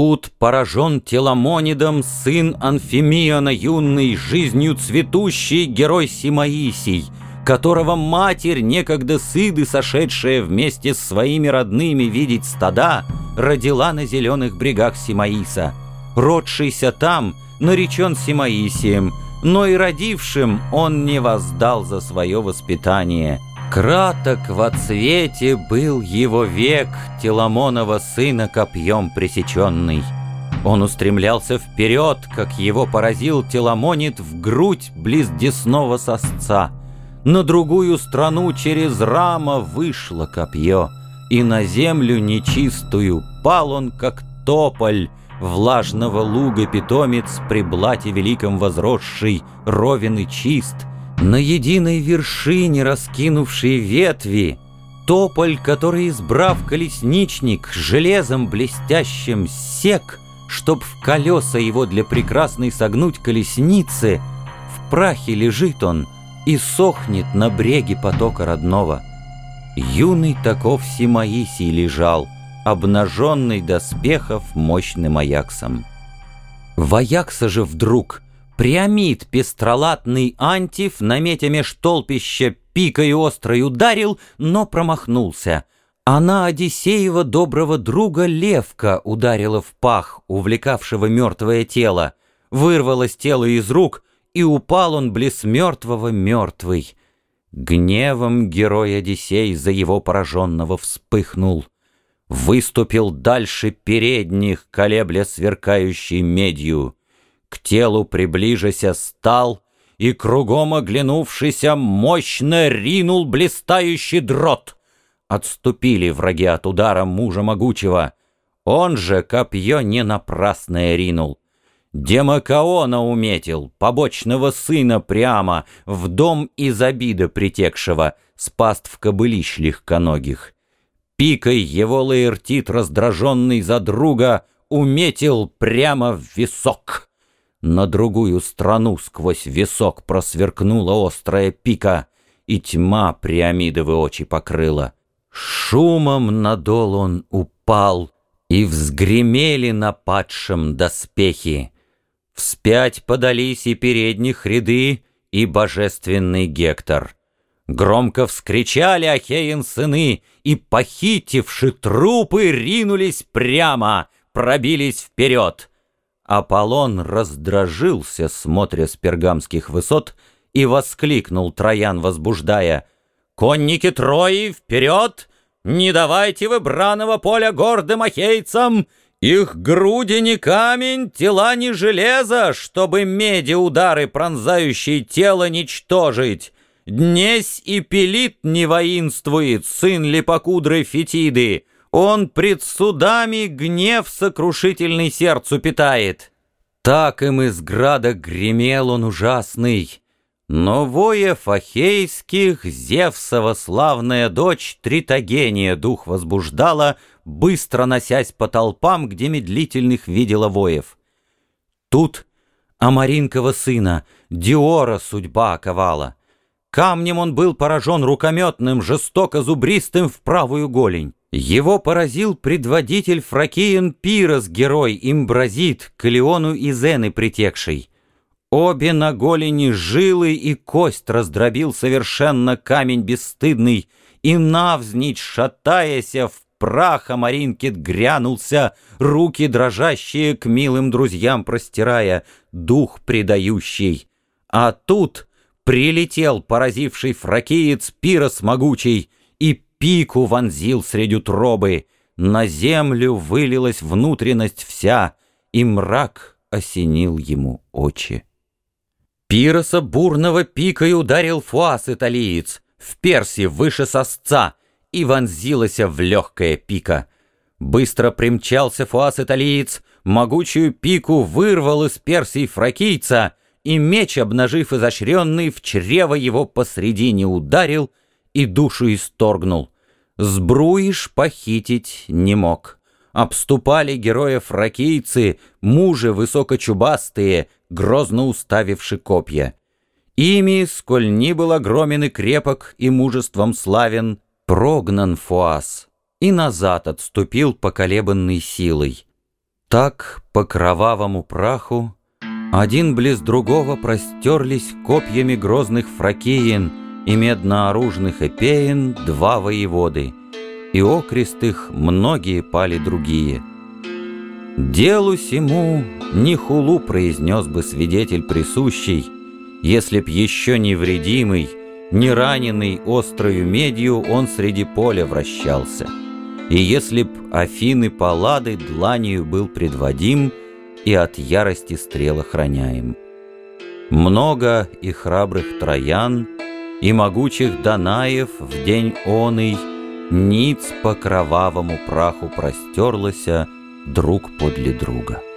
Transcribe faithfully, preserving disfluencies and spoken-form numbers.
Тут поражен Теламонидом сын Анфимиона юный, жизнью цветущий герой Симаисий, которого матерь, некогда с Иды сошедшая вместе с своими родными видеть стада, родила на зеленых брегах Симаиса. Родшийся там, наречен Симаисием, но и родившим он не воздал за свое воспитание. Краток во цвете был его век, Теламонова сына копьем пресеченный. Он устремлялся вперед, как его поразил Теламонид в грудь близ десного сосца. На другую страну через рама вышло копье, и на землю нечистую пал он, как тополь, влажного луга питомец, при блате великом возросший, ровен и чист. На единой вершине раскинувшей ветви тополь, который, избрав колесничник, железом блестящим сек, чтоб в колеса его для прекрасной согнуть колесницы, в прахе лежит он и сохнет на бреге потока родного. Юный таков Симаисий лежал, обнаженный доспехов мощным Аяксом. В Аякса же вдруг Приамид пестролатный Антиф, наметя меж толпища, пикой острой ударил, но промахнулся. Она Одиссеева доброго друга Левка ударила в пах, увлекавшего мертвое тело. Вырвалось тело из рук, и упал он близ мертвого мертвый. Гневом герой Одиссей за его пораженного вспыхнул. Выступил дальше передних, колебля сверкающей медью. К телу приближася стал, и кругом оглянувшися мощно ринул блистающий дрот. Отступили враги от удара мужа могучего. Он же копье не напрасное ринул. Демокаона уметил, побочного сына прямо, в дом из обида притекшего, с паств кобылищ легконогих. Пикой его Лаэртит, раздраженный за друга, уметил прямо в висок. На другую страну сквозь висок просверкнула острая пика, и тьма Приамидовы очи покрыла. Шумом надол он упал, и взгремели на падшем доспехи. Вспять подались и передних ряды, и божественный Гектор. Громко вскричали Ахеин сыны, и, похитивши трупы, ринулись прямо, пробились вперед. Аполлон раздражился, смотря с пергамских высот, и воскликнул Троян, возбуждая: «Конники Трои, вперед! Не давайте вы браного поля гордым ахейцам! Их груди не камень, тела не железо, чтобы меди удары, пронзающие тело, ничтожить! Днесь и Пелит не воинствует, сын липокудрой Фетиды! Он пред судами гнев сокрушительный сердцу питает». Так им из града гремел он ужасный. Но воев ахейских Зевсова славная дочь Тритогения дух возбуждала, быстро носясь по толпам, где медлительных видела воев. Тут Амаринкова сына Диора судьба оковала. Камнем он был поражен рукометным, жестоко зубристым в правую голень. Его поразил предводитель Фракиен Пирос, герой Имбразит, к Леону и Зены притекший. Обе на голени жилы, и кость раздробил совершенно камень бесстыдный, и навзничь, шатаяся, в прах Амаринкит грянулся, руки дрожащие к милым друзьям простирая, дух предающий. А тут прилетел поразивший фракиец Пирос могучий, и пику вонзил средь утробы. На землю вылилась внутренность вся, и мрак осенил ему очи. Пироса бурного пикой ударил Фуас италиец, в перси выше сосца, и вонзилася в легкое пика. Быстро примчался Фуас италиец, могучую пику вырвал из персий фракийца, и меч, обнажив изощренный, в чрево его посредине ударил и душу исторгнул. Сбруиш похитить не мог. Обступали героя фракийцы, мужи высокочубастые, грозно уставивши копья. Ими, сколь ни был огромен и крепок, и мужеством славен, прогнан Фуас, и назад отступил поколебанной силой. Так по кровавому праху один близ другого простерлись копьями грозных фракиен и меднооружных эпеен два воеводы, и окрест их многие пали другие. Делу сему не хулу произнес бы свидетель присущий, если б еще невредимый, не раненый острою медью он среди поля вращался, и если б Афины Паллады дланью был предводим и от ярости стрел охраняем. Много и храбрых троян, и могучих Данаев в день оный ниц по кровавому праху простерлася друг подле друга.